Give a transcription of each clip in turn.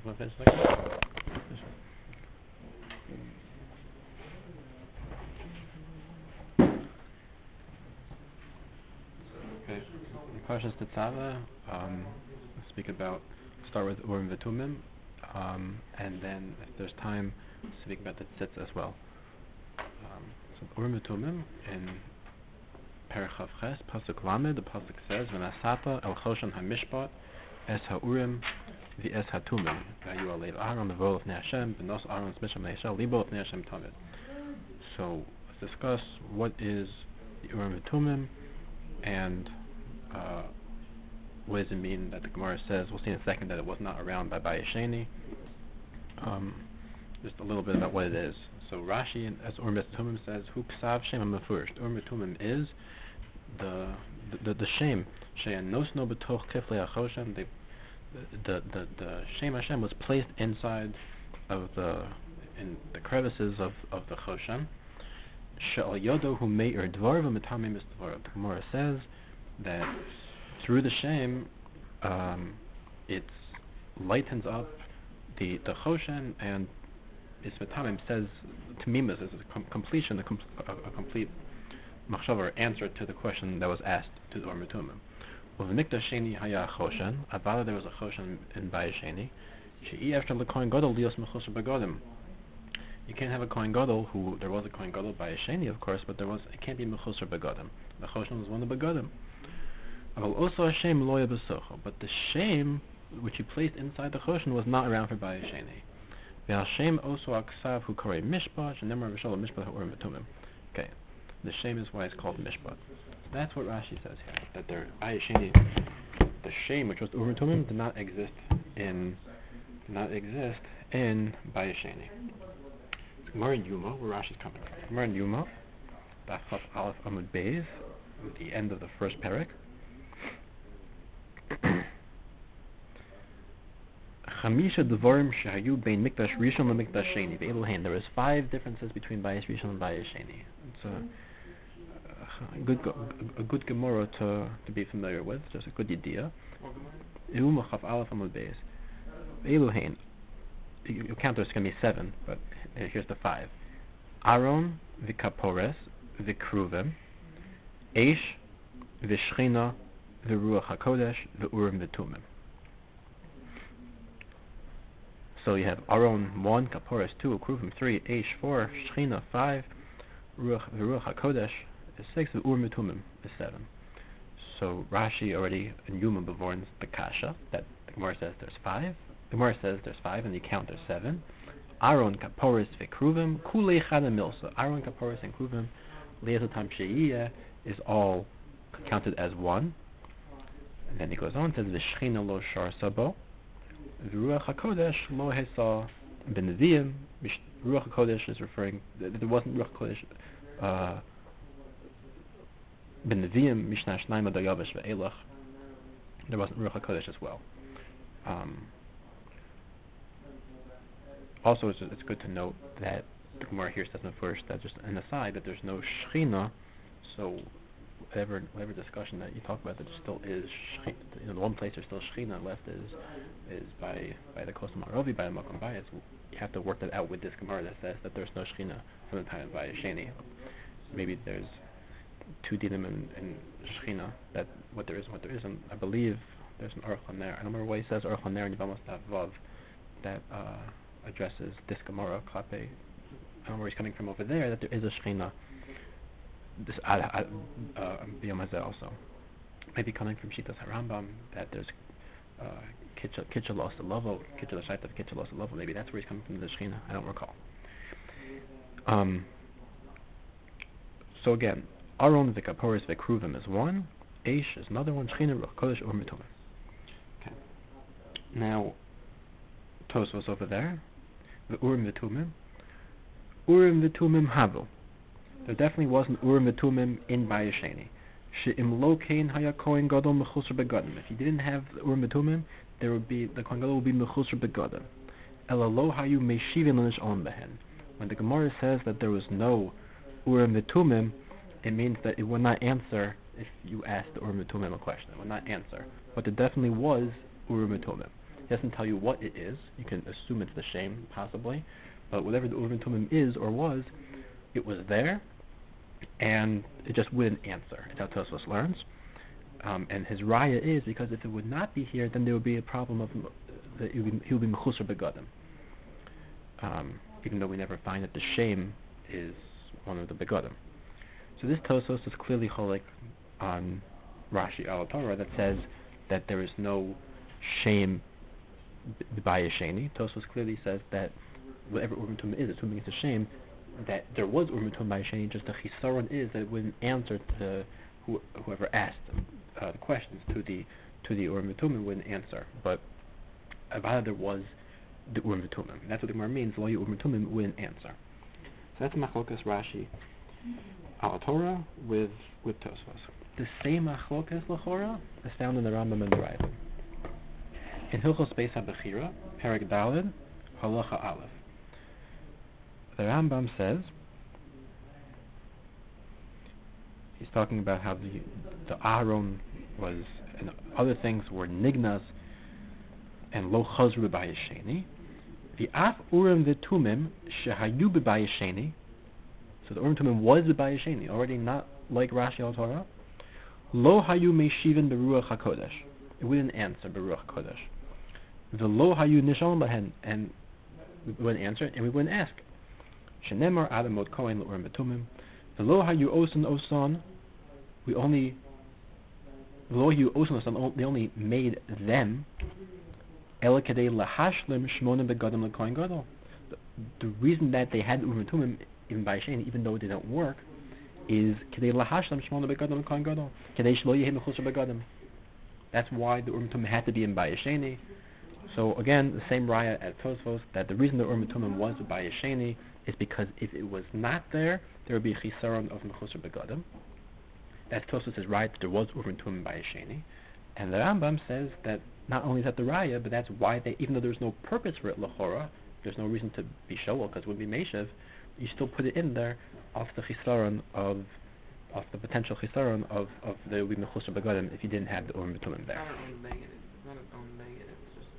Want to finish like that? Okay. Parshas Tetzaveh, start with Urim V'Tumim, and then if there's time, speak about the tzitz as well. So Urim V'Tumim in Perek Chav Ches, Pasuk Lamed, the Pasuk says, V'nasata el Choshen HaMishpat es HaUrim v'es HaTumim v'hayu alev Aaron v'vo l'fnei Hashem v'nos Aaron's Misham Leishal libo l'fnei Hashem Tamid. So let's discuss what is the Urim V'Tumim and what does it mean that the Gemara says, we'll see in a second, that it was not around by Bayesheni. Just a little bit about what it is. So Rashi, as Urim V'Tumim says, Hu Ksav Shem HaMefurish. Urim V'Tumim is the Shem She'en Nosno B'toch Kiflei HaChoshen. The Shem Hashem was placed inside of in the crevices of the Choshen. She'al Yodo Hu Me'ir Dvar V'Metamim Misdvar. The Gemara says that through the Shem, it lightens up the Choshen, and Ismatamim says Tamimas is a completion, a complete machshava or answer to the question that was asked to the Urim V'Tumim. Uv'nikdash sheni haya Choshen. Avala, there was a Choshen in Bayesheni. She'i after the Kohen Gadol lios mechusar begodim. You can't have a Kohen Gadol who, there was a Kohen Gadol Bayesheni, of course, but it can't be mechusar begodim. The Choshen was one of the begodim. Also Hashem loya b'socho, but the Shem which he placed inside the Choshen was not around for Bayesheni. V'Hashem also aksav hu korei mishpat, and nemar v'shalom mishpat ha'urim v'tumim. Okay, the Shem is why it's called mishpat. That's what Rashi says here, that Bayesheni, the Shem which was the urim v'tumim, did not exist in Bayesheni. Gemara in Yuma, where Rashi's coming from. Gemara in Yuma, Daf Chaf Aleph Amud Beis, at the end of the first parak. Chamisha Devarim Shehayu Bein Mikdash Rishon and Mikdash Sheni. There was 5 differences between Bayis Rishon and Bayis Sheni. It's a good Gemara to be familiar with. Just a good idea. You count there's going to be 7, but here's the 5. Aaron v'Kapores v'Kruvim, Eish v'Shchina v'Ruach HaKodesh v'Urim V'Tumim. So you have Aaron 1, Kapores 2, Kruvim 3, Eish 4, Shechina 5, Ruach HaKodesh is 6, and Urim V'Tumim is 7. So Rashi already in Yuma bevorns the Kasha, that the Gemara says there's 5. The Gemara says there's 5, and you count there's 7. Aaron, Kapores, V'Kruvim, Kulei Chada Milsa. Aaron, Kapores, and Kruvim, Le'ezotam She'iyeh is all counted as 1. And then he goes on, says V'Shechina Lo Shar Sabo. Ruach HaKodesh Lo Hesa B'Neviim. Ruach HaKodesh is referring, there wasn't Ruach HaKodesh B'Neviim Mishnah Shnayim Adayavish Ve'elach. There wasn't Ruach HaKodesh as well. Also, it's good to note that the Gemara here says in the first, that just an aside, that there's no Shechina, so whatever discussion that you talk about, that there still is Shechina. The one place there's still Shechina left is by the Kosam Aravi, by the Makom Bayis. You have to work that out with this Gemara that says that there's no Shechina from the time of Bayesheni. Maybe there's 2 dinim in Shechina, that what there is and what there isn't. I believe there's an Aruch LaNer. I don't remember why he says Aruch LaNer in Yevamos Daf Vav that addresses this Gemara Klape. I don't know where he's coming from over there, that there is a Shechina. This Biyom Hazeh also. Maybe coming from Shitas HaRambam, that there's Kitcha Los Alovo, Kitcha L'Shaitav, Kitcha Los Alovo. Maybe that's where he's coming from, the Shechina. I don't recall. So again, Aaron v'Kaporis v'Kruvim is 1, Eish is another one, Shechina, Ruach Kodesh, Urim V'Tumim. Okay. Now, Tosfos over there, the Urim V'Tumim. Urim V'Tumim Havu. There definitely wasn't Urim V'Tumim in Bayesheni. She'im lo kein haya Kohen Gadol mechusar begodim. If you didn't have the Urim V'Tumim, the Kohen Gadol would be mechusar begodim. Ela lo hayu meishivin l'nish on behen. When the Gemara says that there was no Urim V'Tumim, it means that it would not answer if you asked the Urim V'Tumim a question. It would not answer. But there definitely was Urim V'Tumim. He doesn't tell you what it is. You can assume it's the shame, possibly. But whatever the Urim Tumim is or was, it was there, and it just wouldn't answer. That's how Tosfos learns. And his raya is because if it would not be here, then there would be a problem of that he would be mechusar begadim. Even though we never find that the shame is one of the begadim. So this Tosfos is clearly cholik on Rashi al Torah that says that there is no shame by a sheni. Tosfos clearly says that whatever Urim Tumim is, assuming it's a shame, that there was Urim Tumim by a sheni, just the chisaron is that it wouldn't answer to whoever asked the questions to the Urim Tumim wouldn't answer. But Avada there was the Urim Tumim. That's what the Gemara means. Lo Urim Tumim wouldn't answer. So that's Machlokas Rashi al Torah with Tosfos. The same Machlokas L'chora is found in the Rambam and the Ravid. In Hilchos Beis HaBechira, Perek Daled, Halacha Aleph. The Rambam says, he's talking about how the Aharon was, and other things were nignas and lo chazru b'bayisheni. The af urim v'tumim shehayu b'bayisheni. So the urim tumim was b'bayisheni, already not like Rashi al Torah. Lo hayu meishivin beruach hakodesh. It wouldn't answer beruach hakodesh. The lo hayu nishon b'hen, and we wouldn't answer it, and we wouldn't ask. Shenemar adam mod kohen l'urim v'tumim. The lo hayu osan. We only lo hayu osan osan. They only made them. The reason that they had Urim Tumim even by Sheni, even though it didn't work, is that's why the Urim Tumim had to be in Bayesheni. So again, the same raya as Tosfos, that the reason the Urim Tumim was Bayesheni is because if it was not there, there would be a chisaron of Mechusar Begadim. That's Tosfos' right that there was Urim Tumim Bayesheni. And the Rambam says that not only is that the raya, but that's why they, even though there's no purpose for it l'chora, there's no reason to be shovel because it would be meishev, you still put it in there off the chisaron of the potential chisaron of the mechusar begadim if you didn't have the urim v'tumim there. It's not its own negative. It's just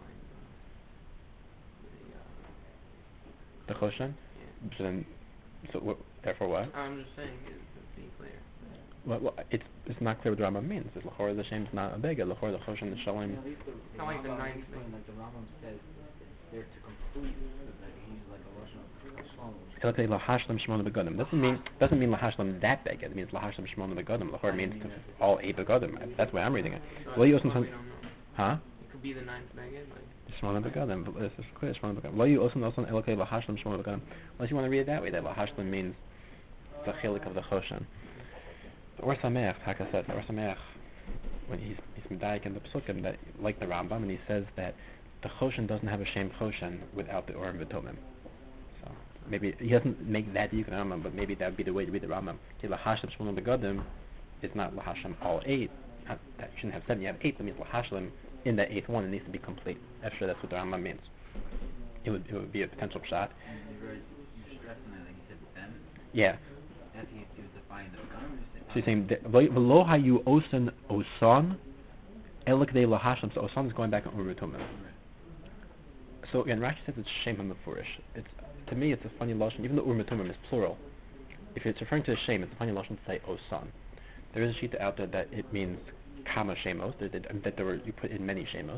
the showing. The choshen. Yeah. So then, therefore what? I'm just saying, to be clear. Well, it's not clear what the Rambam means. Is l'chora the shame is not a beged. L'chora the choshen the shalom. It's not like the ninth thing. Like the Rambam says, they're to complete. Like he's like a Russian. It'll say lahashlam shmona begadim. Doesn't mean lahashlam that beged. It means lahashlam shmona begadim. L'chora means all 8 begadim. That's the way I'm reading it. So we don't know. Huh? It could be the ninth beged. Shmona begadim. This is clear. Shmona begadim. Lo you also elokei lahashlam shmona begadim. Unless you want to read it that way, that lahashlam means the chilik of the choshen. Or Sameach, Taka says, or Sameach, when he's medayik in the Pesukim, that like the Rambam, and he says that the Choshen doesn't have a shame Choshen without the Urim V'Tumim. So maybe he doesn't make that Yikon Rambam, but maybe that would be the way to read the Rambam. Lahashlim Shmona Begadim is not Lahashlim all 8. Not that you shouldn't have 7, you have 8. That means Lahashlim in that 8th one. It needs to be complete. That's sure that's what the Rambam means. It would be a potential shot. You're stressing it, like you said, then. Yeah. That's he was defining the begadim. So he's saying v'lo hayu osan osan elakdei lahashlam. So osan is going back on Urim Tumim. So again, Rashi says it's shem hamafurish. It's, to me, it's a funny lashon. Even though Urim Tumim is plural, if it's referring to a shame, it's a funny lashon to say osan. There is a sheet out there that it means kama shemos. That there were, you put in many shemos.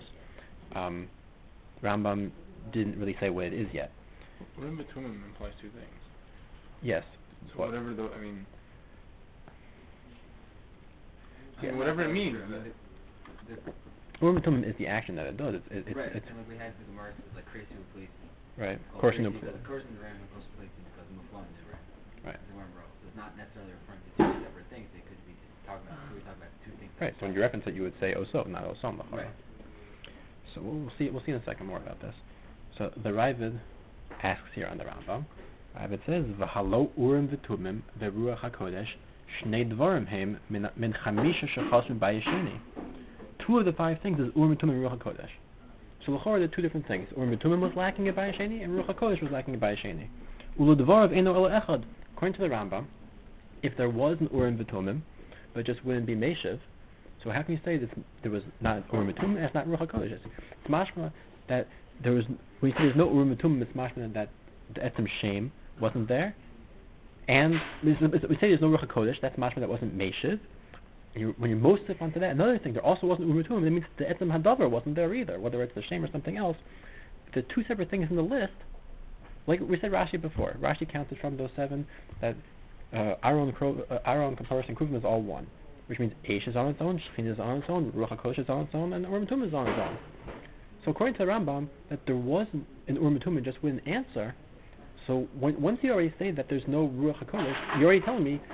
Rambam didn't really say what it is yet. Urim Tumim implies 2 things. Yes. So whatever the, whatever it means. Urim Tumim is the action that it does. It's right. And like we had the Gemara says like Kresi Uplisi. Right. Korsin ran and Korsin Uplisi because Muflam is ran. Right. So it's not necessarily referring to 2 separate things. It could be talking about 2 things. Right. So when you reference it, you would say oso, not osam. Right. So we'll see in a second more about this. So the Ravid asks here on the Rambam. Ravid says v'halo Urim v'Tumim v'Ruach HaKodesh shnei dvarim heim min chamisha shechasrim bayesheni. 2 of the 5 things is Urim v'Tumim and Ruach HaKodesh. So l'chora there are 2 different things. Urim v'Tumim was lacking in bayesheni, and Ruach HaKodesh was lacking in bayesheni. Ulu dvarav eino elo echad. According to the Rambam, if there was an Urim v'Tumim, but it just wouldn't be meishiv, So how can you say that there was not Urim Tumim and it's not Ruach HaKodesh? It's mashma that there was, when you say there's no Urim Tumim, it's mashma that the Etzem Shem wasn't there. And we say there's no Ruach HaKodesh, that's mashma that wasn't Meshiv. When you mosif onto that, another thing, there also wasn't Urim Tumim, that means the Etzem Hadavar wasn't there either, whether it's the Shem or something else. The two separate things in the list, like we said Rashi before, Rashi counted from those 7 that Aaron, Kaparos, and Kruvim is all one, which means Eish is on its own, Shechin is on its own, Ruach HaKodesh is on its own, and Urim Tumim is on its own. So according to the Rambam, that there wasn't an Urim Tumim just wouldn't answer. So once you already say that there's no Ruach HaKodesh, you're already telling me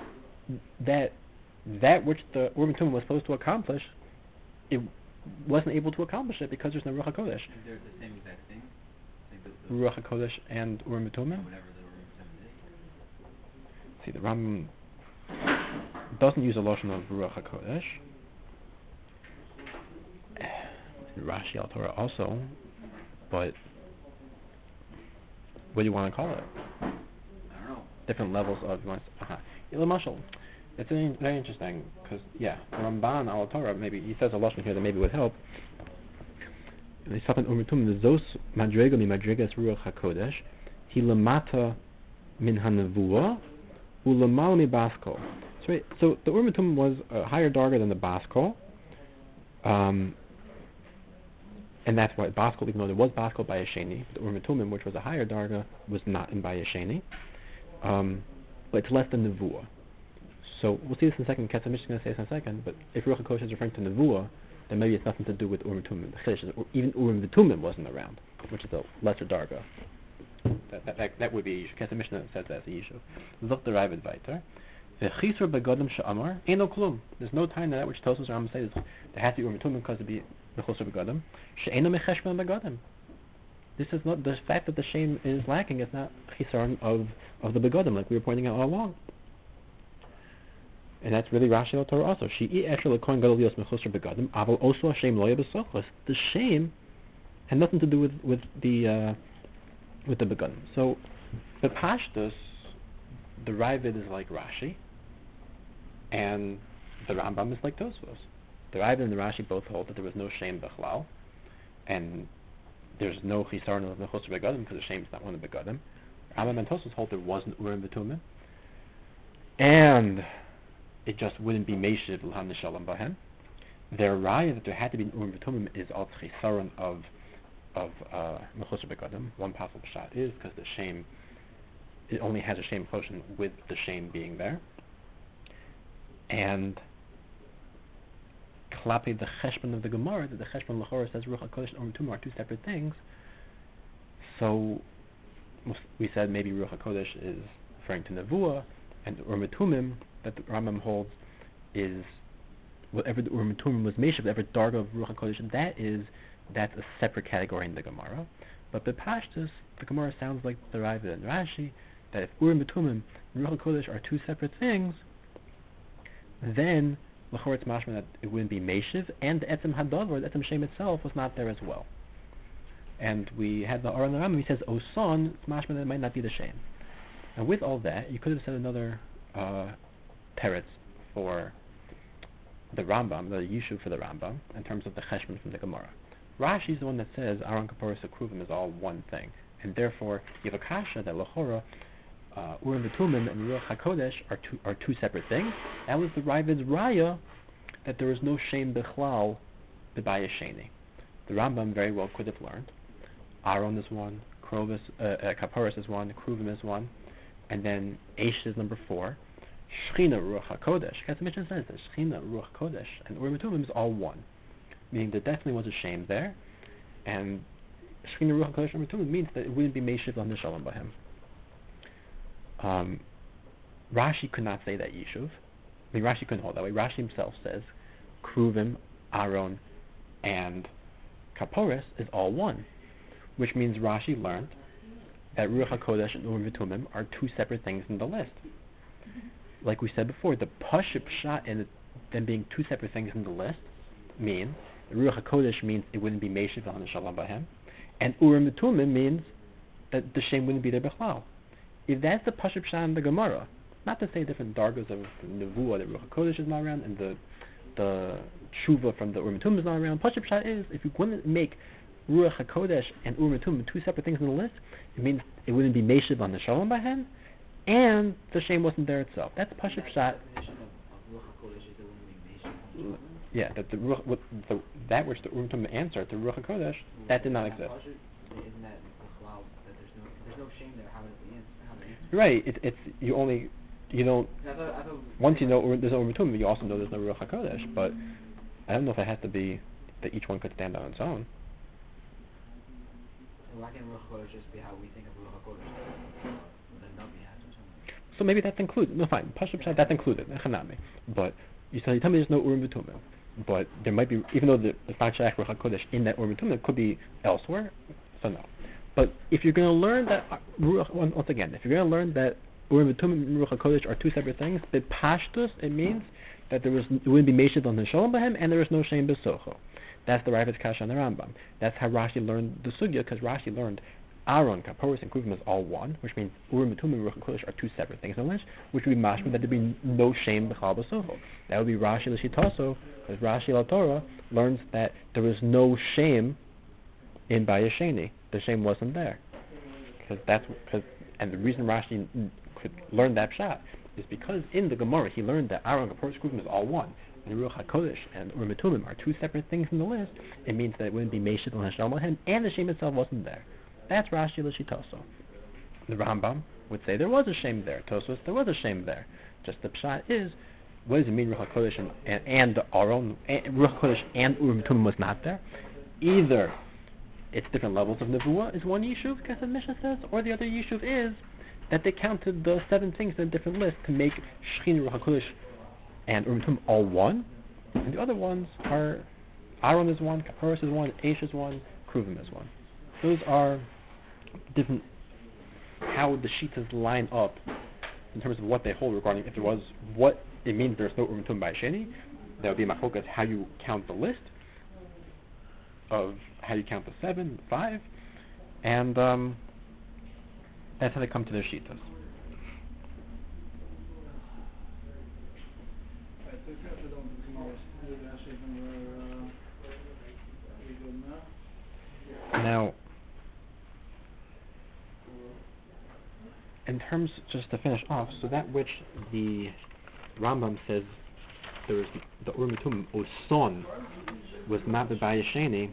that which the Urim Tumim was supposed to accomplish, it wasn't able to accomplish it because there's no Ruach HaKodesh. They're the same exact thing? Ruach HaKodesh and Urim Tumim? Whatever the Urim Tumim is. See, the Rambam doesn't use a lotion of Ruach HaKodesh. Rashi al Torah also, but what do you want to call it? I don't know. Different levels of Mashal. It's very interesting because the Ramban al Torah, maybe he says a lotion here that maybe would help. They start in Urim Tumim. Zos madrega mi madregas Ruach HaKodesh, hi lamata min hanavua, ulamal mi baskol. So the Urim Tumim was a higher darga than the baskol. And that's why Baskol, even though there was Baskol by Yesheni, the Urim Tumim, which was a higher darga, was not in by Yesheni. But it's less than Nevuah. So we'll see this in a second. Ketzah Mishnah is going to say this in a second. But if Ruach HaKodesh is referring to Nevuah, then maybe it's nothing to do with Urim Tumim. Or even Urim Tumim wasn't around, which is a lesser darga. That would be Ketzah Mishnah says that's a Yishuv. Look the Ravid weiter. V'chisur begodim she'amar ein lo klum. There's no time that which Tosfos Rambam says there has to be Urim Tumim because to be b'chusur begodim. She'eino mecheshbon begodim. This is not the fact that the shame is lacking. It's not chisaron of the begodim, like we were pointing out all along. And that's really Rashi al Torah also. She'i esher lekohen gadol lios mechusur begodim, aval osu hashem lo yebesachos. The shame had nothing to do with the begodim. So the pashtus, the Ravid is like Rashi, and the Rambam is like Tosfos. The Ravid and the Rashi both hold that there was no shame bechlal, and there's no chisaron of mechusar begadim because the shame is not one of the begadim. Rambam and Tosfos hold there wasn't Urim V'Tumim, and it just wouldn't be meishiv l'han nishalom bahem. Their raya that there had to be an Urim V'Tumim is al chisaron of mechusar begadim. One possible shot is because the shame, it only has a shame quotient with the shame being there. And klapi the cheshbon of the Gemara, that the cheshbon l'chora says Ruach HaKodesh and Urim Tumim are two separate things. So we said maybe Ruach HaKodesh is referring to Nevuah, and the Urim Tumim that the Rambam holds is whatever the Urim Tumim was meshav, whatever darga of Ruach HaKodesh that's a separate category in the Gemara. But the Pashtus, the Gemara sounds like the Ravid and Rashi, that if Urim V'Tumim and Ruach HaKodesh are two separate things, then l'chor it's mashma that it wouldn't be Meshiv, and the Etzem Hadavar, the Etzem Shem itself, was not there as well. And we had the Aron Rambam, he says Oson, it's mashma that it might not be the Shem. And with all that, you could have said another teretz for the Rambam, the Yishuv for the Rambam, in terms of the Cheshbon from the Gemara. Rashi is the one that says Aaron Kaporos Kruvim is all one thing, and therefore you have a kasha that l'chora Urim V'Tumim and Ruach HaKodesh are two separate things. That was the Ravid's raya that there was no shame bechlal b'baya sheni. The Rambam very well could have learned Aaron is one, Kaporos is one, Kruvim is one, and then Eish is number 4. Shechina Ruach HaKodesh. Ketzah Mishnah says that Shechina Ruach HaKodesh and Urim V'Tumim is all one, meaning there definitely was a shame there, and Shechina Ruach HaKodesh and Urim V'Tumim means that it wouldn't be Meishiv on the Shalom Bahem. Rashi could not say that Yishuv. I mean, Rashi couldn't hold that way. Rashi himself says Kruvim, Aaron, and Kaporos is all one, which means Rashi learned that Ruach HaKodesh and Urim V'Tumim are two separate things in the list. Like we said before, the Pashut shot in them being two separate things in the list mean Ruach HaKodesh means it wouldn't be Meishiv on the Shalom Bahem, and Urim V'Tumim means that the shame wouldn't be there Bechlal. If that's the Pashut shot in the Gemara, not to say different dargas of Nevuah that Ruach HaKodesh is not around and the the tshuva from the Urim Tumim is not around. Pashup Pshat is, if you want to make Ruach HaKodesh and Urim Tumim two separate things on the list, it means it wouldn't be Meshiv on the Shalom Bahen, and the shame wasn't there itself. That's Pashup Pshat. Yeah, that the Ruach, that which the Urim Tumim answered, the Ruach HaKodesh, that did not exist. Isn't that that there's no shame there? How does the answer? Right. It's you only you don't. I thought Once you know there's no Urim Tumim, you also know there's no Ruach HaKodesh. But I don't know if it has to be that each one could stand on its own. Why can't Ruach HaKodesh just be how we think of Ruach HaKodesh? The Navi has or something. So maybe that's included. No, fine. Pashup Pshat, that's included. Chanami. But you tell me there's no Urim Tumim. But there might be, even though the fact Shayach Ruach HaKodesh in that Urim Tumim could be elsewhere. So no. But if you're going to learn that once again, if you're going to learn that Urim Tumim and Ruach HaKodesh are two separate things, but Pashtus, it means that it wouldn't be Meshiv on the Shalom Bahem, and there is no shame b'socho. That's the Ravid's Kasha on the Rambam. That's how Rashi learned the Sugya, because Rashi learned Aaron, Kaporos, and Kruvim is all one, which means Urim Tumim and Ruach HaKodesh are two separate things, unless which would be mashma that there'd be no shame b'chal b'socho. That would be Rashi l'shitaso, because Rashi la Torah learns that there was no shame in Bayesheni. The shame wasn't there, and the reason Rashi could learn that pshat is because in the Gemara he learned that Aaron, Kaporos, Kruvim is all one. And Ruach HaKodesh and Urim Tumim are two separate things in the list. It means that it wouldn't be Meshiv on Hashem Lahem, and the shame itself wasn't there. That's Rashi l'shitaso. The Rambam would say there was a shame there. Tosfos, there was a shame there. Just the pshat is, what does it mean Ruach HaKodesh and the Aaron, Ruach HaKodesh and Urim Tumim was not there? Either it's different levels of Nevuah is one yishuv, because the Mishnah says, or the other yishuv is that they counted the 7 things in a different list to make Shechin, Ruach HaKodesh, and Urim Tumim all one, and the other ones are Aaron is one, Kaporos is one, Eish is one, Kruvim is one. Those are different, how the Shitas line up in terms of what they hold regarding if there was, what it means there's no Urim Tumim by Sheni. That would be Machokas, how you count the list of how you count the 7, 5, and that's how they come to their Shitas. Now, in terms, just to finish off, so that which the Rambam says there was the Urim Tumim Oson was Mabed Bayesheni.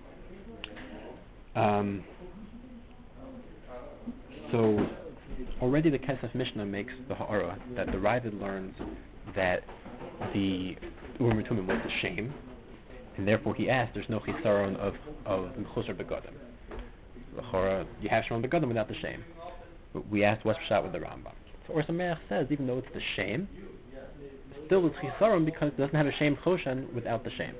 So already the Kesef Mishnah makes the Ha'ara that the Ravid learns that the Urim Tumim was the shame, and therefore he asked, there's no chisaron of Mechusar Begadim. The Ha'ara, you have Shimon Begadim without the shame. But we asked what's Pshat with the Rambam. So Or Sameach says, even though it's the shame, still it's chisaron because it doesn't have a shame choshen without the shame.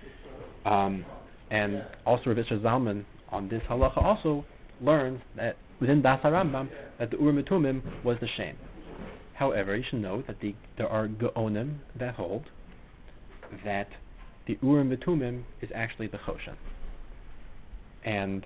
And also Rav Yisrael Zalman on this halacha also learns that within Das HaRambam that the Urim Tumim was the shame. However, you should note that there are Gaonim that hold that the Urim Tumim is actually the Choshen. And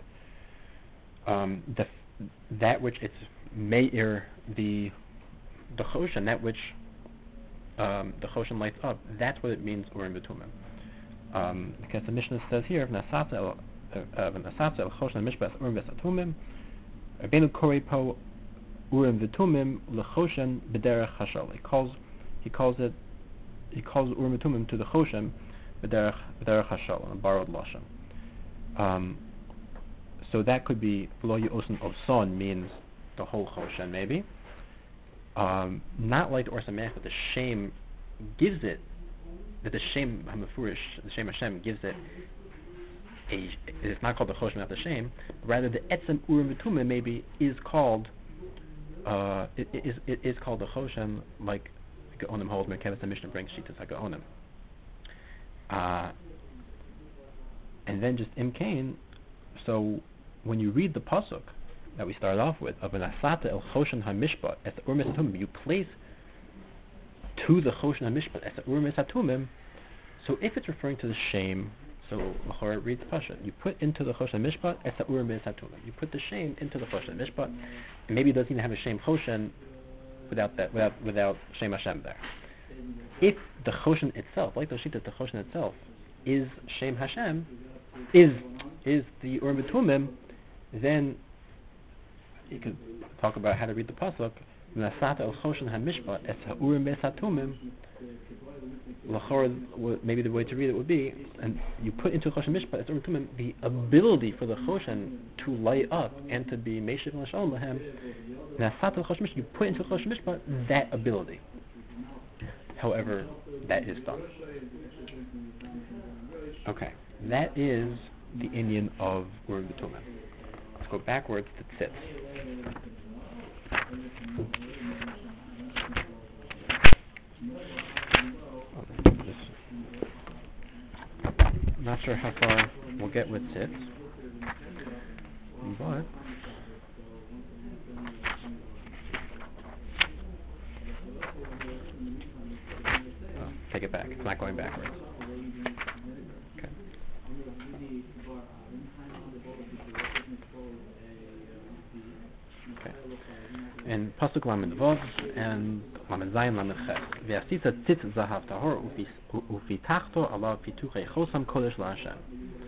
that which it's Meir, the Choshen, that which the Choshen lights up, that's what it means Urim Tumim. Because the Mishnah says here, V'nasatza el Choshen Mishbas Urim V'satumim, Rabbeinu Korei Po Urim V'tumim L'Choshen B'derech Hashal. He calls Urim V'tumim to the Choshen B'derech Hashal, on a borrowed lashon. So that could be V'lo Yosen of Son means the whole Choshen maybe. Not like the Or Sameach, but the shame gives it, that the shame Hamafurish, the shame Hashem gives it it's not called the Choshen without the shame, but rather the Etzem Urim V'tumim maybe is called it is called the Choshen, like Gaonim holds, Merkavas and Mishnah brings Shitas HaGaonim. And then just Imkain, so when you read the pasuk that we started off with of an Asata el Choshen HaMishpat as the Urim V'tumim, you place to the Choshen HaMishpat as the Urim V'tumim. So if it's referring to the shame, so L'chorah reads Pasha, you put into the Choshen Mishpat as the Urim V'tumim. You put the shame into the Choshen Mishpat, and maybe it doesn't even have a shame Choshen without Shem Hashem there. if the Choshen itself, like the Shita, the Choshen itself, is Shem Hashem, is the Urim V'Tumim, then you could talk about how to read the pasuk. Nasata el Choshen HaMishpat es HaUrim Ves HaTumim. Maybe the way to read it would be, and you put into Choshen Mishpat as Urim Tumim the ability for the Choshen to light up and to be Meishiv and Shalom Lahem. Nasata el Choshen Mishpat, you put into Choshen Mishpat that ability. However, that is done. Okay, that is the Indian of Urim V'Tumim. Let's go backwards to Tzitz. Not sure how far we'll get with Tzitz, but take it back. It's not going backwards. Okay. Okay. And Pasuk Lamed Vav and Lamed Zayin Lamed Ches. V'asita tzitz zahav tahor ufitachto ala pituchei chosam kodesh laHashem.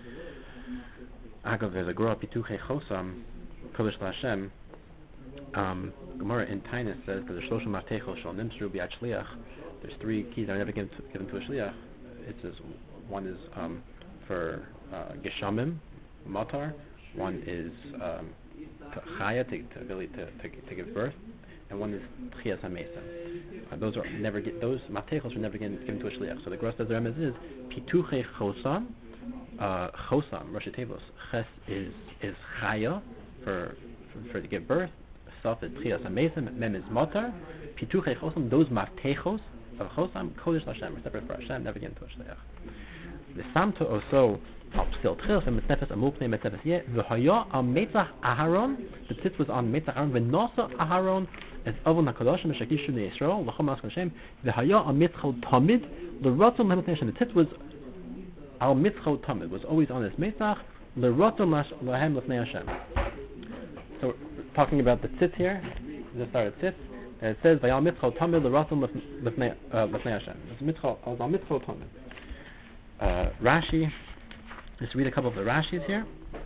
Agav, there's a Gemara pituchei chosam kodesh laHashem. Gemara in Tainus says that the Shloshim Matechos shal nimtzru b'yad shliach. There's three keys that are never given to a shliach. It says one is for geshamim, matar. One is chaya, to give birth, and one is tchias hamesim. Those matechos are never given to a shliach. So the Gross says the remez is pituchei chosam. Chosam, Rashi Tevos. Ches is chaya for to give birth. Saf is tchias hamesim. Mem is matar. Pituchei chosam. Those matechos of chosam kodesh Hashem, are separate for Hashem, never given to a shliach. The samto also. The tzitz was on Metzach Aaron. V'nosa Aharon as Avon HaKadoshim Shakishu Ne'Yisrael L'chom Hashem Hashem V'haya Al Mitzchol Tamid L'Rotzon L'Hem L'Hem. The tzitz was Al Mitzchol Tamid, was always on his Metzach L'Rotzon L'Hem L'Hem Hashem. So talking about the tzitz here, the start of tzitz, it says V'haya Mitzchol Tamid L'Rotzon L'Hem Hashem. It's Mitzchol Al Mitzchol Tamid. Rashi. Let's read a couple of the Rashis here.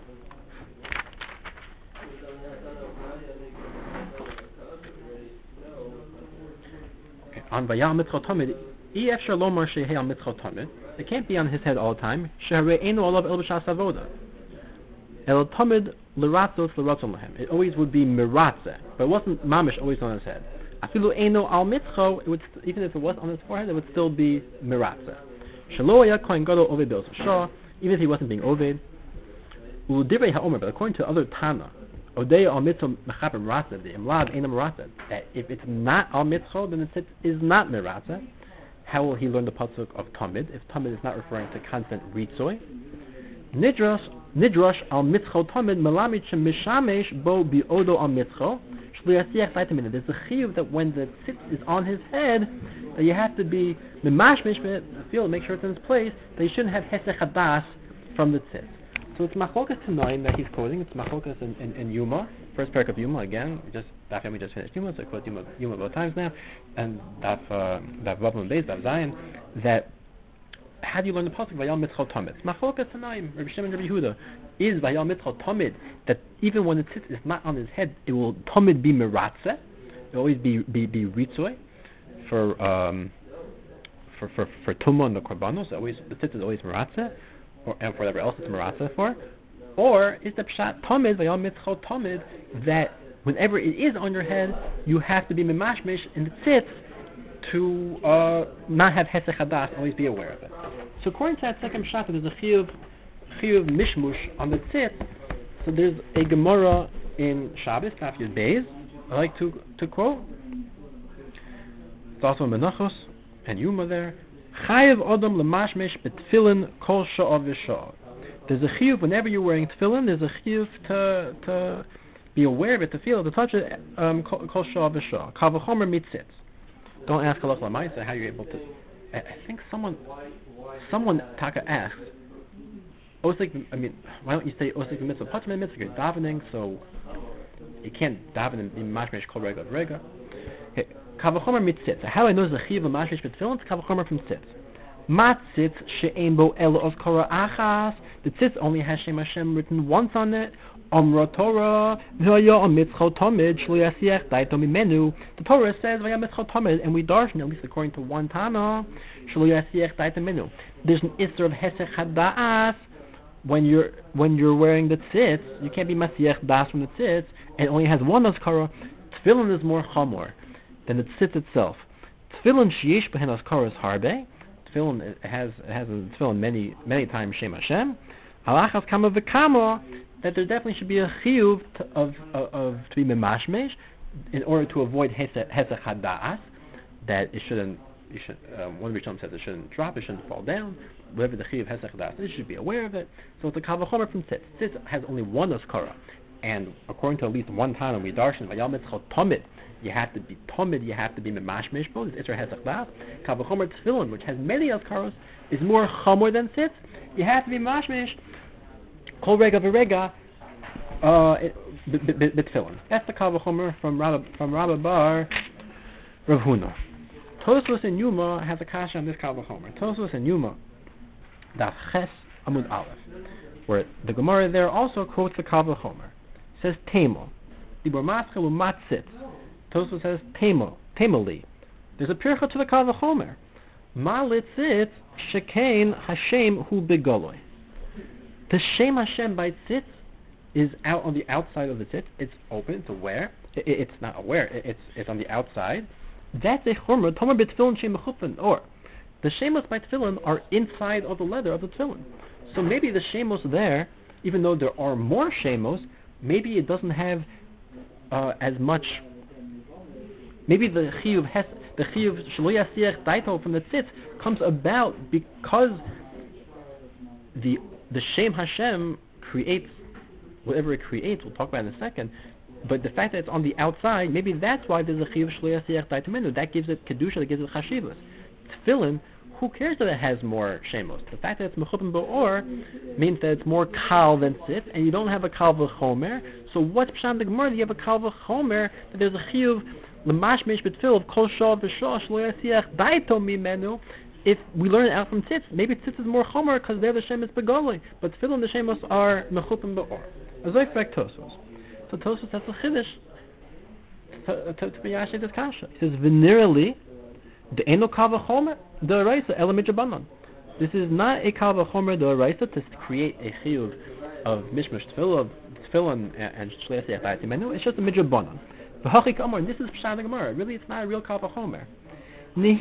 Okay. On Vayal Mitzchot Tamid, Efshar Lomar Shehei Al Mitzchot Tamid. It can't be on his head all the time. Sheharei Eino Olav El B'Shas Avoda. El Tamid L'Ratzos L'Ratzon Lahem. It always would be Miratzeh, but it wasn't Mamish always on his head. Afilu Eino Al Mitzcho, even if it was on his forehead, it would still be Miratzeh. Shaloya Kohen Gadol Oved Be'os Shah. Even if he wasn't being Ovid, but according to other Tana, Odeya al mitzvah mechaper meratzah, the imlad ain't a meratzah. That if it's not al mitzvah, then it is not meratzah. How will he learn the pasuk of tamid if tamid is not referring to constant ritzoy? Nidrash al mitzvah tamid melamid shemishamesh bo biodo al mitzvah. There's a chiyuv that when the tzitz is on his head, that you have to be memashmish feel, make sure it's in its place. That you shouldn't have hesech hadas from the tzitz. So it's machlokas tanoim that he's quoting. It's machlokas in Yuma, first parak of Yuma again. We just finished Yuma, so I quote Yuma both times now, and that Vav Beis Vav Zayin. That how do you learn the pasuk Vayal Mitzchot Tamid? Machlokas tanoim. Rabbi Shimon Rabbi Yehuda is Vayal Mitzchot Tamid, that even when the tzitz is not on his head, it will Tamid be meratzeh. It will always be ritzoy for tumah and the korbanos. Always the tzitz is always meratzeh, and for whatever else it's meratzeh for. Or is the pshat Tamid Vayal Mitzchot Tamid that whenever it is on your head, you have to be memashmish in the tzitz to not have hesech hadas, always be aware of it. So according to that second pshat, there's a chiyuv mishmush on the tzitz. So there's a Gemara in Shabbos, Daf Yud Beis, I like to quote. It's also in Menachos and Yuma there. Chayev Adam lemashmesh betfilin kol sha'ah v'sha'ah. There's a chiyuv whenever you're wearing tefillin. There's a chiyuv to be aware of it, to feel it, to touch it. Kol sha'ah v'sha'ah. Kal v'chomer mitzitz. Don't ask halach l'maisa how you're able to. I think someone Taka asked. Why don't you say Osik mitzvah? Patmei mitzvah. You're davening, so you can't daven in mashmesh kol rega rega. Kavachomer mitzitz. How do I know the chiv of mashmish b'tefillin? It's Kavachomer from tzitz. Matzitz she'ein bo elo oskora achas. The tzitz only has Shem Hashem written once on it. Omra Torah v'haya amitzchot tamid shlo yasiach daito mimenu. The Torah says v'haya amitzchot tamid, and we darshan, at least according to one Tana, shlo yasiach daito mimenu. There's an isser of hesech hadas when you're wearing the tzitz. You can't be masiach das from the tzitz, and it only has one askara. Tefillin is more chamor than the tzitz itself. Tefillin sheyesh behen askara is harbe. Tefillin has in tefillin many times Shem Hashem. Halachas kama v'kama, that there definitely should be a chiyuv to be memashmesh in order to avoid hesech hadas, that it shouldn't. One of the Rishonim says it shouldn't drop, it shouldn't fall down. Whatever the chiyuv hesech hadas, you should be aware of it. So it's a kavachomer from tzitz. Tzitz has only one askara, and according to at least one time we darshan vayal mitzchot tomid, you have to be tomid, you have to be memashmesh both. It's isser hesech hadas. Kavachomer tefillin, which has many askaros, is more chamor than tzitz. You have to be memashmesh. Kol rega v'rega, b'tefillin. That's the kavachomer from Rabba Bar Rav Huna. Tosfos and Yuma has a kasha on this kavachomer. Tosfos and Yuma, Daf Ches Amud Aleph, where the Gemara there also quotes the kavachomer. Says Temo, Dibor Matzkel u'Matzitz. Tosfos says Temo, Temoli. There's a pircha to the kavachomer. Ma litzitz shekain Hashem hu begoloi. The Shem Hashem by tzitz is out on the outside of the tzitz. It's open. It's aware. It's not aware. It's on the outside. That's a chumrah. Tomer b'tefillin shem mechupin. Or the shemos by tefillin are inside of the leather of the tefillin. So maybe the shemos there, even though there are more shemos, maybe it doesn't have as much. Maybe the chiyuv shelo yasiach daito from the tzitz comes about because the Shem Hashem creates whatever it creates. We'll talk about it in a second. But the fact that it's on the outside, maybe that's why there's a chiyuv shelo yasiach daito minu. That gives it kedusha. That gives it chashivas. Tefillin, who cares that it has more shemos? The fact that it's mechupim ba'or means that it's more kal than tzitz, and you don't have a kal v'chomer. So what's pshat the Gemara? You have a kal v'chomer, that there's a chiyuv l'mashmesh b'tefil of kol shah v'shah shelo yasiach daito mimenu. If we learn it out from tzitz, maybe tzitz is more chomer because there the shem is begoloi, but tefillin the shemos are mechupim ba'or. As I expect Tosfos. So Tosfos has a chiddush to be yashay this kasha. He says venerally the eno kava chomer the araisa elamid jabanan. This is not a kava chomer the araisa to create a chiyuv of mishmash tefillin and shelo yasiach daito mimenu. It's just a midrabanan. V'hachik amar. This is pshat the Gemara. Really, it's not a real kava chomer. It's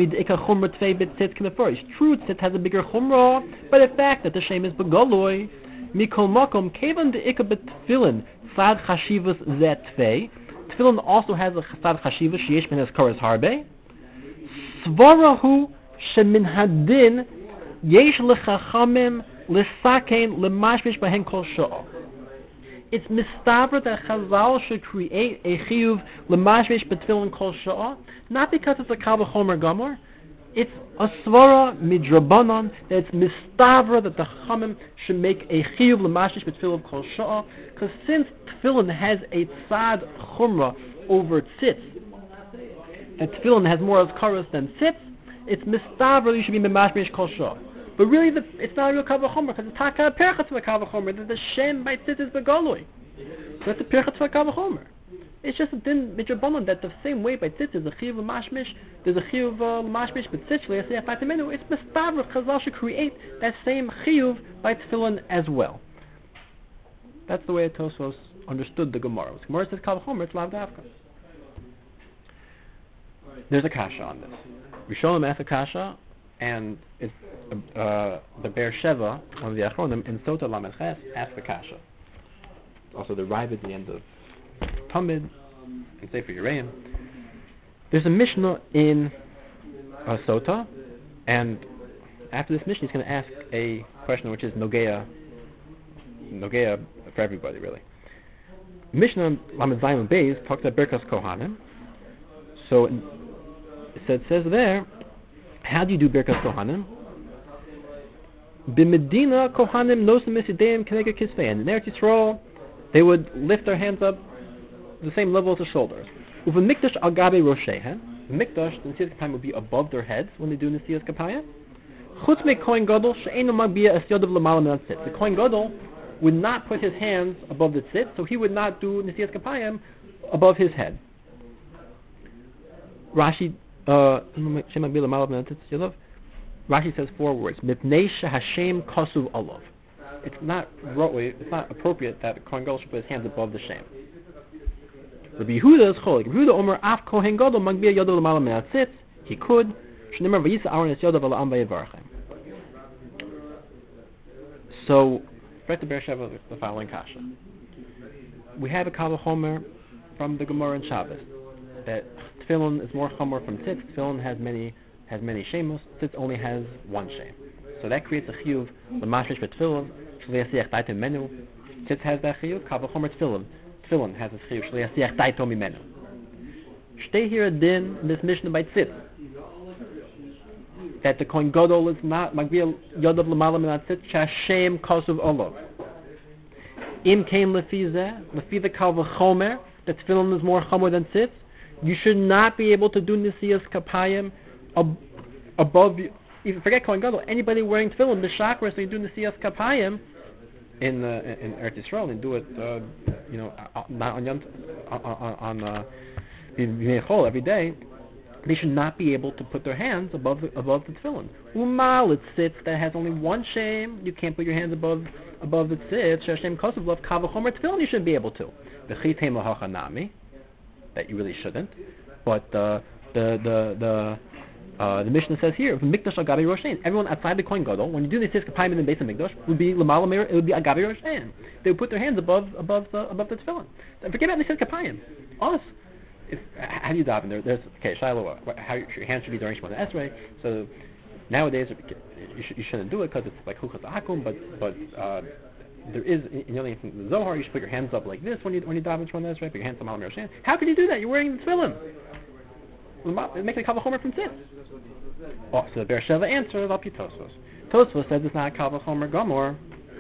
true tzitz has a bigger chumrah, but the fact that the shem is begoloi, mikol makom kevan de ikka betfillin sad chashivas zet tvei. Tefillin also has a sad chashivas sheyesh min eskaras harbe. Svarahu shemin hadin yesh lechachamim lesakein lemashmish bahen kol sha'ah. It's mistavra that Chazal should create a chiyuv lemashmish betfillin kol sha'ah, not because it's a kal v'chomer gamor. It's a svara midrabanan that it's mistavra that the chamim should make a chiyuv lemashmish betfillin kol sha'ah, because since tefillin has a tzad chumra over tzitz, and tefillin has more azkaros than tzitz, it's mistavra you should be memashmish kol sha'ah. But really, it's not a real kal v'chomer because it's taka percha to a kal v'chomer that the shem by tzitz is begoloi. So that's a percha to a kal v'chomer. It's just a din midrabanan that the same way by tzitz is a chiyuv mashmish. There's a chiyuv mashmish, but tzitz leyasiyach daito mimenu. It's mistavra Chazal should create that same chiyuv by tefillin as well. That's the way Tosfos understood the Gemara. The Gemara says kal v'chomer, it's lav davka. There's a kasha on this. Rishonim asked a kasha, and it's the Be'er Sheva, one of the Achronim, in Sota Lamed Ches, asked the kasha. Also the Rive at the end of Tamid and Sefer Yereim. There's a Mishnah in Sota, and after this Mishnah, he's going to ask a question which is Nogea for everybody, really. Mishnah Lamed Zayin Beis talks about Birkas Kohanim. So it says there, how do you do Birkas Kohanim? B'Medina Kohanim nosim esideim keneged kisvein. In Eretz Yisrael, they would lift their hands up the same level as the shoulders. Uva mikdash al gabe roshehen. The mikdash, the Nesiyas Kapayim would be above their heads when they do Nesiyas Kapayim. Chutz me kohen gadol she'einu magbia es yodav l'mala min hatzitz. The kohen gadol would not put his hands above the tzitz, so he would not do Nesiyas Kapayim above his head. Rashi, Rashi says 4 words. Mipnei shehashem kasuv alav. It's not appropriate that a kohen gadol should put his hands above the shem. Rabbi Yehuda is cholik. Rabbi Yehuda Omer af kohen gadol magbia yodav l'mala min hatzitz. He could. Shneimar v'yisa Aaron es yodav ala'am v'yevarchem. So, back to Beersheva, the following kasha. We have a kal v'chomer from the Gemara in Shabbos that tefillin is more chomer from tzitz. Tefillin has many shemos. Tzitz only has one shem. So that creates a chiyuv l'mashmish v'tefillin sh'liyasiach daitem menu. Tzitz has that chiyuv. Kal v'chomer tefillin. Tefillin has this chiyuv sh'liyasiach daitem mimenu. Stay here a din in this mishnah by tzitz that the kohen gadol is not magvia yodav l'mala min hatzitz sh'hashem kasuv olav. Im kain lefi the kal v'chomer that tefillin is more chomer than tzitz. You should not be able to do Nesiyas Kapayim above. Even forget kohen gadol. Anybody wearing tefillin b'shakra, so you do Nesiyas Kapayim in Eretz Yisrael and do it, not on Chol every day. They should not be able to put their hands above the tefillin. Umal, it sits that has only one shame. You can't put your hands above the tzitz. Shashem kosav love kavachomer tefillin. You shouldn't be able to. V'chitei lahachanami, that you really shouldn't. But the Mishnah says here, mikdash al gabi roshein. Everyone outside the kohen gadol, when you do the tzitz kapayim in the base of mikdash, would be lamala meir. It would be al gabi roshein. They would put their hands above the tefillin. And forget about the tzitz kapayim. Us. How do you daven? There's Shiloh. How your hands should be during Shemona Esrei. So nowadays you shouldn't do it because it's like Chukas Akum. But there is in the Zohar you should put your hands up like this when you daven Shemona Esrei. Put your hands on Malam Yerushalayim. How can you do that? You're wearing the tefillin. It makes a kal v'chomer from tzitz. Oh, so the Beersheva answers al pi Tosfos. Tosfos says it's not a kal v'chomer gamor.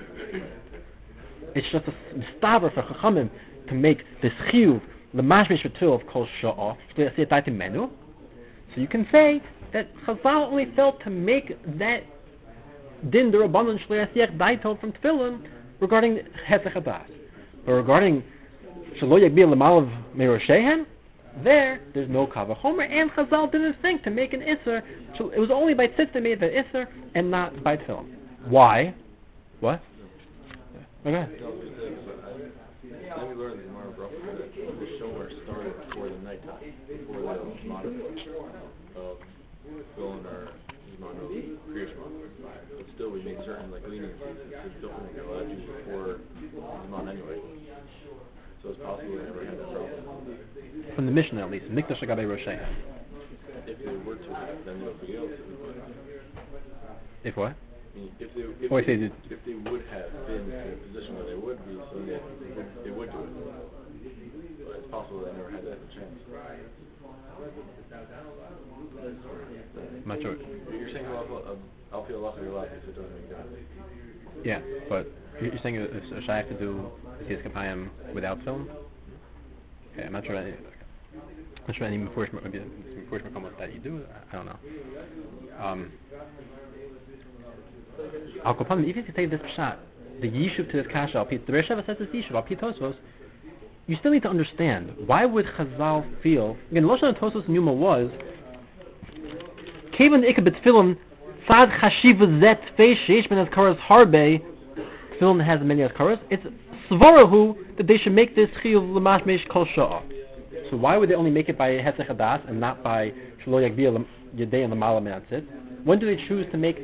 It's just a mistaver for Chachamim to make this chiyuv. The mashmish v'tul of kol sha'ah menu. So you can say that Chazal only felt to make that din d'Rabbanan shle'asiach daito from tefillin regarding hezech hadas. But regarding shelo yagbi l'malav meiroshehem, there's no kal v'chomer, and Chazal didn't think to make an isser. So it was only by tzitz they made the isser and not by tefillin. Why? What? Okay. Then we learned the Gemara brought the shomer started before the nighttime, before the modern filling our Zman of Kriya Shema. But still, we make certain leniencies. It's still only allowed to use before Zman anyway. So it's possible they never had that problem. From the Mishnah at least, mikdash agabe roshein. If they were to, then nobody else would. If what? If they would have been in a position where they would be, so they would do it. But it's possible they never had that chance. I'm not sure. You're saying I'll feel lucky your life if it doesn't make sense. Yeah, but you're saying if Shai have to do his kapayim without film? Okay, I'm not sure any enforcement that you do. I don't know. Al Kopanim, even if you take this pshat, the yishuv to this kasha, the Beersheva says this yishuv, al pi Tosfos, you still need to understand, why would Chazal feel, again, the Lashon of Tosfos and Yuma was, Kevan ikah b'tefillin, tzad chashiva zet fei sheish ben azkaras harbe, tefillin has many azkaras, it's svarahu that they should make this chiyuv l'mashmesh kol sha'ah. So why would they only make it by hezech hadas and not by shelo yagbi yadei and l'mala min hatzitz? When do they choose to make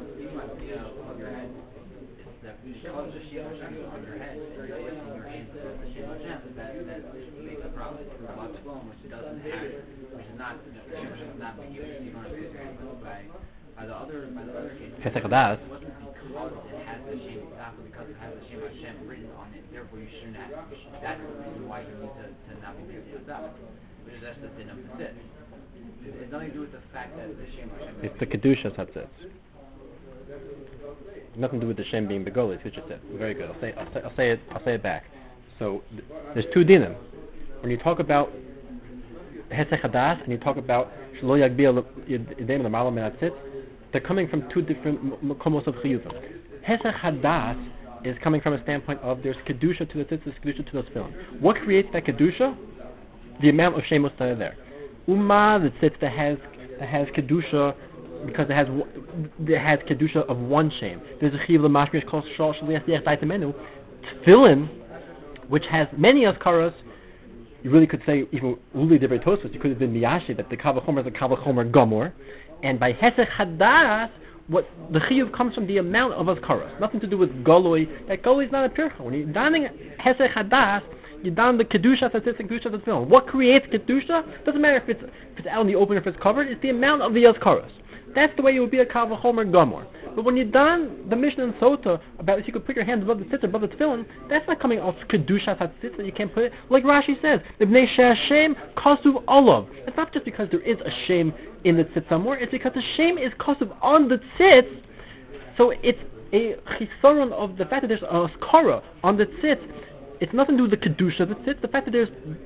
hezech hadas? Because it has the Shem exactly because it has the Shem Hashem written on it. Therefore, you shouldn't have. That's the reason why you need to not be busy with that. Which is that's the din of the tzitz. It has nothing to do with the fact that the Shem Hashem. It's the kedushas hatzitz. Nothing to do with the Shem being begolis, which is it. Very good. I'll say it back. So there's two dinim. When you talk about Hesech Hadas and you talk about Shlo Yagbiel Yedem L'Mala Min HaTzitz, they're coming from two different makomos of chiyuvim. Hesech Hadas is coming from a standpoint of there's kedusha to the tzitz, there's kedusha to the tefillin. What creates that kedusha? The amount of shemos that are there. Uma, the tzitz that has kedusha because it has kedusha of one shem. There's a chiyuv l'mashmish called shal shaliach diach daitemenu. Tefillin, which has many askaras. You really could say even uli divrei Tosfos. You could have been miyashi that the kavachomer is a kavachomer gomor, and by hesech hadas, what the chiyuv comes from the amount of askaras. Nothing to do with goloi. That goloi is not a pircha. When you're donning hesech hadas, you don the kedusha that's and kedusha that's film. What creates kedusha? Doesn't matter if it's out in the open or if it's covered. It's the amount of the askaras. That's the way it would be a kavachomer gomor. But when you don the Mishnah and Sota about if you could put your hands above the tzitz, above the tefillin, that's not coming off kedusha tzitz that you can't put it. Like Rashi says, Ibnei Shashem kasuv olav. It's not just because there is a shame in the tzitz somewhere. It's because the shame is kasuv on the tzitz. So it's a chisaron of the fact that there's a skara on the tzitz. It's nothing to do with the kedusha of the tzitz. The fact that there's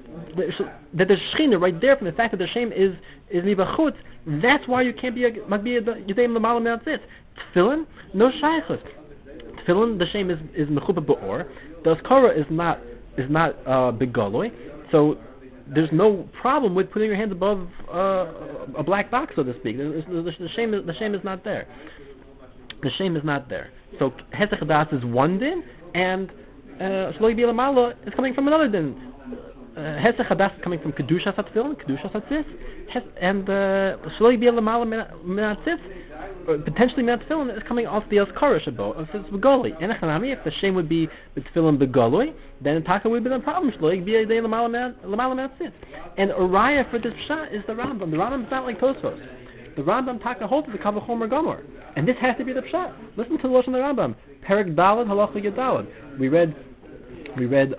shechina right there from the fact that the shame is nibachutz. That's why you can't be a yedayim l'mala min tzitz. Tefillin, no shaychus. Tefillin, the shame is mechupa ba'or. The askara is not begoloi. So there's no problem with putting your hands above a black box, so to speak. The shame is not there. The shame is not there. So hesech hadas is one din, and shlo yibiyah l'mala is coming from another din. Hesech hadas is coming from kedusha tefillin, kedusha tzitz, and shlo yibiyah l'mala min hatzitz, potentially min tefillin is coming off the askara shabo of this begoli. And if the shame would be tefillin begoli, then taka would be the problem. Shlo yibiyah yedei l'mala min hatzitz. And a raya for this pshat is the Rambam. The Rambam is not like Tosfos. The Rambam taka holds the kavachomer gomor, and this has to be the pshat. Listen to the lashon of the Rambam. Perek Daled halacha yedalad. We read. Perek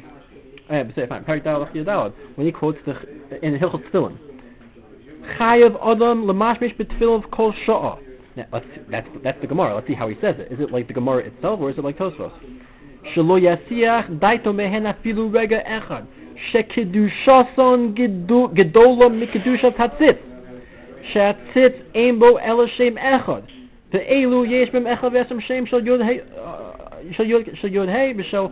Daled halacha yedalad when he quotes in Hilchot Tefillin. Chayav Adam lemashmish b'tefillin kol sha'ah. Now, that's the Gemara. Let's see how he says it. Is it like the Gemara itself, or is it like Tosfos? Shelo yasiach daito mehen afilu rega echad shekedushason gedola mikedushat hatzitz shehatzitz ein bo ela shem echad ve'elu yesh b'm echad v'esem shem shel yod hey b'shel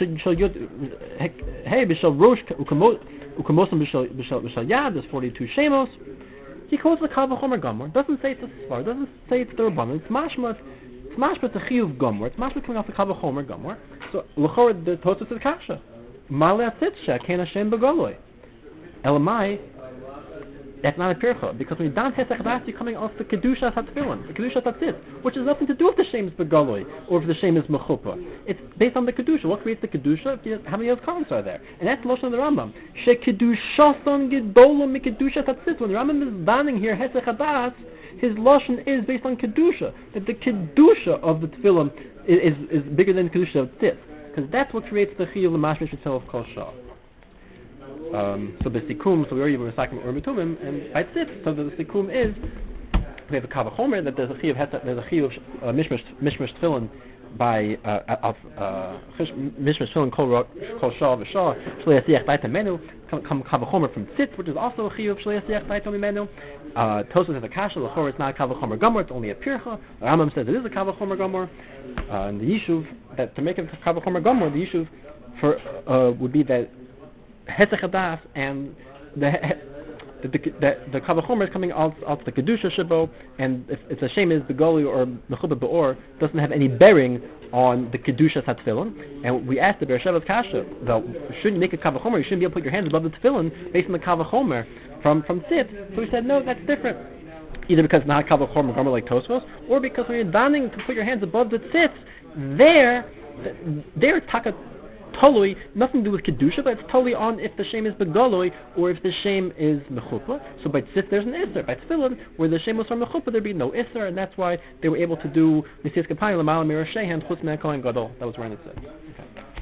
rosh ukamosam b'shel yad. There's 42 shemos. He calls the kavachomer gomor. Doesn't say it's a svar. Doesn't say it's the rabbanon. It's mashma. It's mashma the chiyuv gomor. It's mashma coming off the kavachomer gomor. So l'chor the Tosfos is kasha. Malei atzitz ken Hashem begoloi. Elamai. That's not a pircha, because when you don hesech hadas, you're coming off the kedusha tefillin, the kedusha tzitz, which has nothing to do with the shame is begoloi or if the shame is mechupa. It's based on the kedusha. What creates the kedusha? How many askaros are there? And that's the lashon of the Rambam. Shekedushason gedola mikedusha tzitz. When the Rambam is banning here hesech hadas, his lashon is based on kedusha. That the kedusha of the tefillin is bigger than the kedusha of tzitz, because that's what creates the chiyuv l'mashmish itself of kol shah. So the sikum, so we already were talking about Urmitumim, and by tzitz, so the sikum is we have a kavachomer that there's a chiyuv mishmash tefillin by mishmash tefillin kol shah v'shah shlo yasiach daita menu come kavachomer from tzitz, which is also a chiyuv shlo yasiach daita menu. Tosfos has a kasha l'chor. It's not a kavachomer gomor. It's only a pircha. Rambam says it is a kavachomer gomor. And the yishuv that to make it a kavachomer gomor, the yishuv for would be that hesech hadas and the kavachomer is coming out the kedusha shabo, and if it's a shame is begoli or mechuba beor, doesn't have any bearing on the kedusha tefillin. And we asked the Beershevas kasha, shouldn't you make a kavachomer? You shouldn't be able to put your hands above the tefillin based on the kavachomer from tzitz. So we said no, that's different. Either because it's not a kavachomer gomer like Tosfos, or because when you're donning to put your hands above the tzitz, they're taka. Totally nothing to do with kedusha, but it's totally on if the shame is begoloi or if the shame is mechupa. So by tzitz there's an isser. By tefillin, where the shame was from mechupa, there'd be no isser, and that's why they were able to do nesias kapayim l'malam mirah shehan chutz min kohen gadol. That was what it said. Okay.